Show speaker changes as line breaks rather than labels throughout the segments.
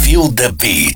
Feel the Beat.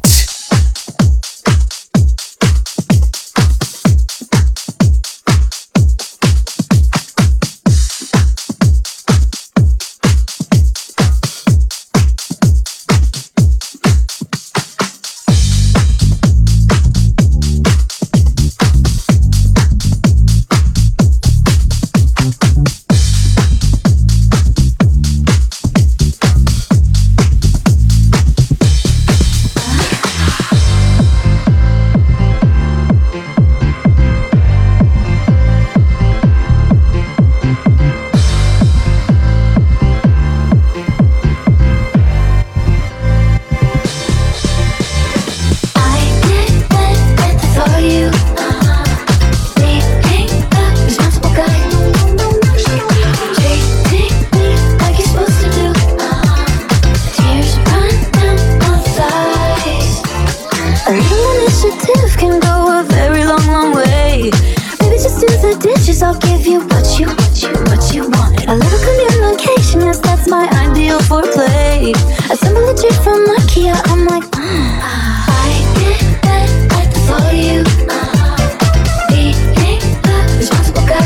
I'll give you what you want. A little communication, yes, that's my ideal foreplay. Assemble a Jeep from IKEA, I'm like, I get that, like the thought of you. Being the responsible guy,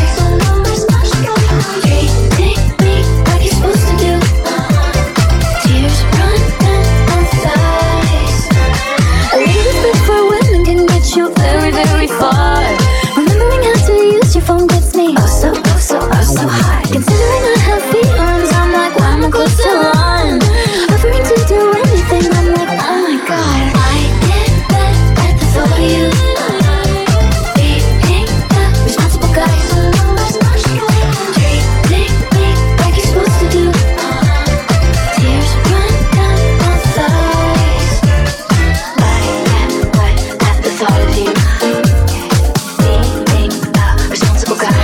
treating me like you're supposed to do. Tears run down my thighs. A little respect for women can get you very, very far. Remembering how to use your phone gets me so high. Considering I have feelings, I'm like, why am I close to one? Offering to do anything, I'm like, oh my god. I get that at the thought of you. Being the responsible guy, treating me like you're supposed to do. Tears run down my thighs. I get wet at the thought of you. Being the responsible guy.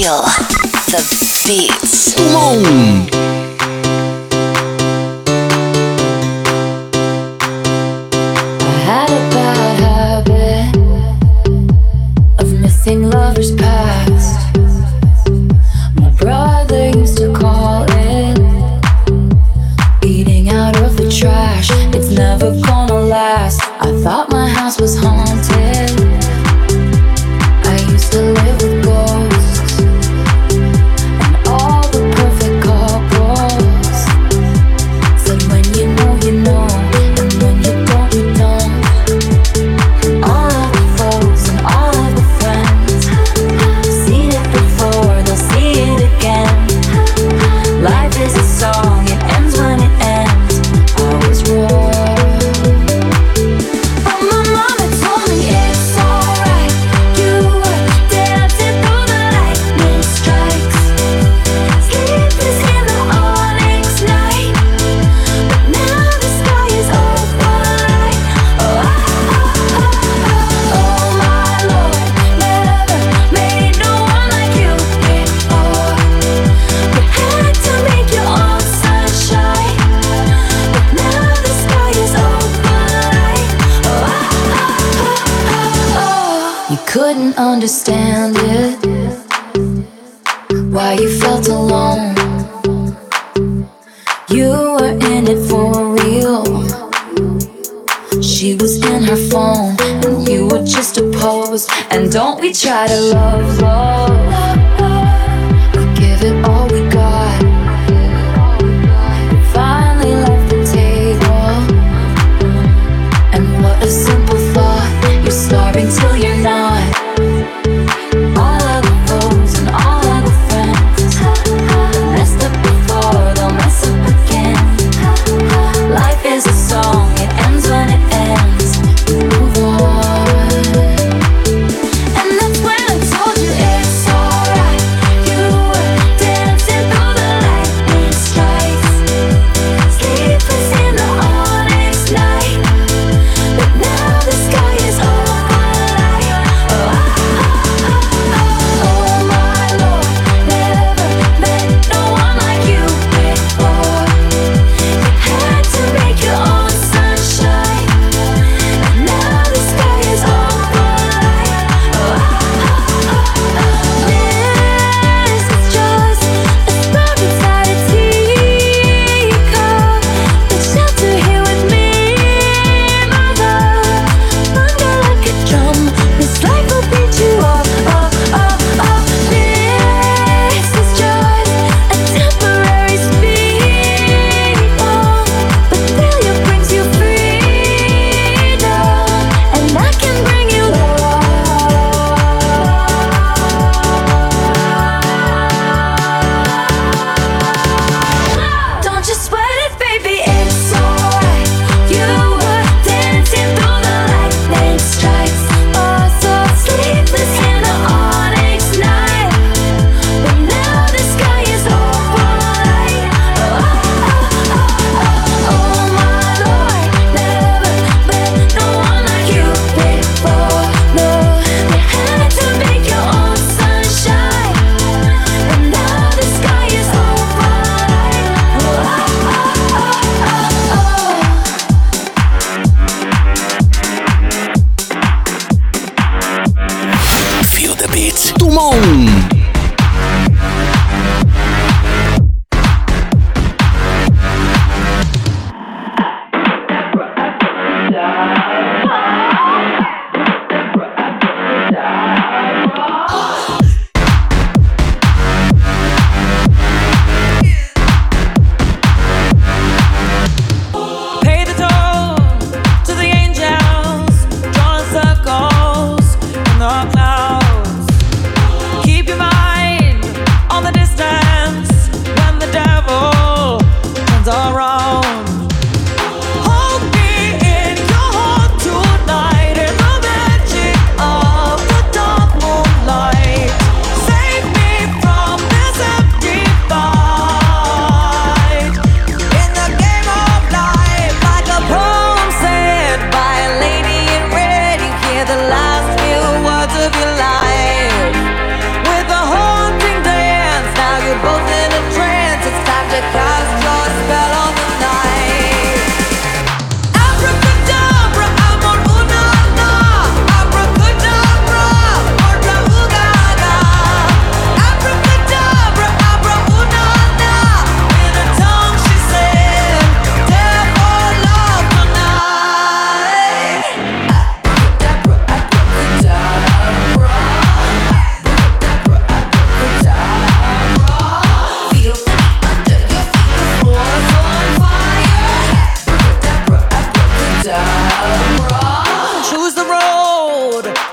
Feel the beats.
Come on!
I had a bad habit of missing lovers past. My brother used to call it eating out of the trash. It's never gonna last. I thought my house was haunted. I used to live with ghosts and all the perfect couples. Said when you know, you know, and when you don't, you don't. All of the foes and all of the friends, seen it before, they'll see it again. Life is a song, it ends when it ends. I was wrong, but my mama told me it's alright. You were dancing through the lightning strikes, sleepless in the onyx night. But now the sky is overlight. Oh, oh my Lord, never made no one like you before. We had to make your own sunshine, but now the sky is overlight. Oh, you couldn't understand it, why you felt alone. You were in it for real. She was in her phone, and you were just a pose. And don't we try to love, love? We give it all we got. We finally left the table, and what a simple thought. You're starving till you're not. All of the foes and all of the friends messed up before, they'll mess up again. Life is a song, it ends when it ends. You move on, and that's when I told you it's alright. You were dancing through the lightning strikes, sleepless in the onyx night. But now the sky is overlight. Oh my Lord, never met no one like you before. You had to make your own sunshine, and now the sky is overlight. This is just a spark inside a teacup. The shelter here with me, my love. Thunder like a drum, this life will beat you up, up, up, up. This is just a temporary speed bump, but failure brings you freedom, and I can bring you love. Don't you sweat it, baby, it's alright. You were dancing through the lightning strikes, oh so sleepless in the onyx night. But now the sky is overlight. Oh my Lord, never met no one like you before. No, you had to make your own sunshine, and now the sky is overlight.
Feel the beats. Come on!
Pay the toll to the angels, drawing circles in the clouds. Keep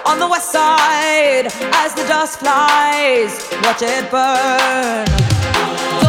on the west side as the dust flies. Watch it burn.